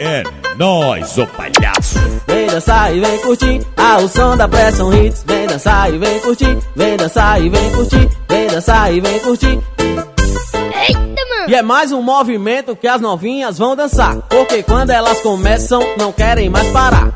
É nóis, ô palhaço. Vem dançar e vem curtir ao som da Pressão Hits. Vem dançar e vem curtir, vem dançar e vem curtir, vem dançar e vem curtir. Eita, mano! E é mais um movimento que as novinhas vão dançar, porque quando elas começam não querem mais parar.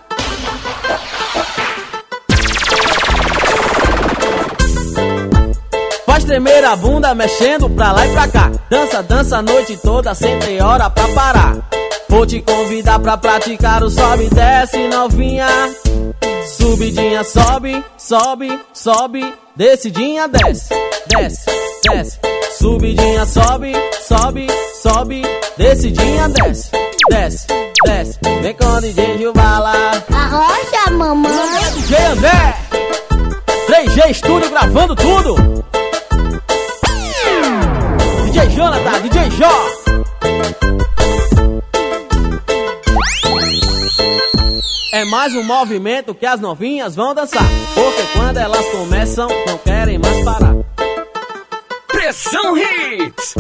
Faz tremer a bunda mexendo pra lá e pra cá. Dança, dança a noite toda sem ter hora pra parar. Vou te convidar pra praticar o sobe e desce, novinha. Subidinha, sobe, sobe, sobe. Descidinha, desce, desce, desce. Subidinha, sobe, sobe, sobe. Descidinha, desce, desce, desce. Vem com o DJ Gilbala. Arrocha, mamãe. DJ André 3G Estúdio gravando tudo. DJ Jonathan, DJ Jó. É mais um movimento que as novinhas vão dançar, porque quando elas começam não querem mais parar. Pressão Hits.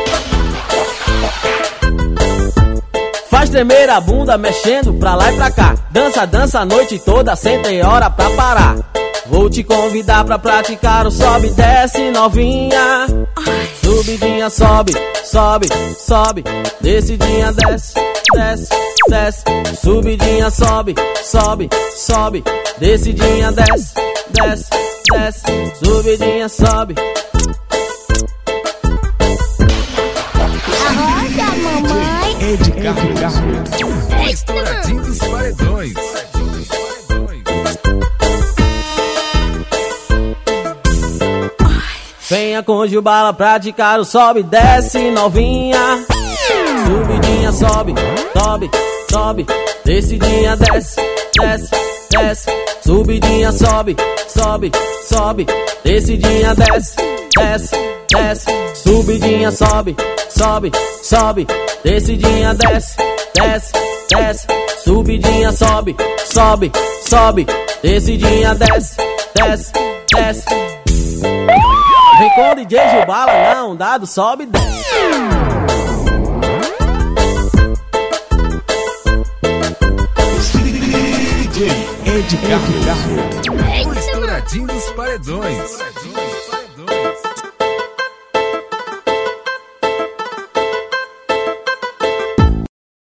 Faz tremer a bunda mexendo pra lá e pra cá. Dança, dança a noite toda sem ter hora pra parar. Vou te convidar pra praticar o sobe e desce, novinha. Subidinha, sobe, sobe, sobe. Descidinha, desce, desce, desce. Subidinha, sobe, sobe, sobe. Descidinha, desce, desce, desce. Subidinha, sobe. Arrocha, mamãe. É de carro. Estouradinho dos paredões. Venha com Gilbala praticar o sobe e desce, novinha. Subidinha, sobe, sobe, sobe. Descidinha, desce, desce, desce. Subidinha, sobe, sobe, sobe. Descidinha, desce, desce, desce. Subidinha, sobe, sobe, sobe. Descidinha, desce, desce, desce. Subidinha, sobe, sobe, sobe. Descidinha, desce, desce, desce. Vem com o DJ Gilbala, não, dado, sobe e desce. DJ é de carro. O Estouradinho dos paredões.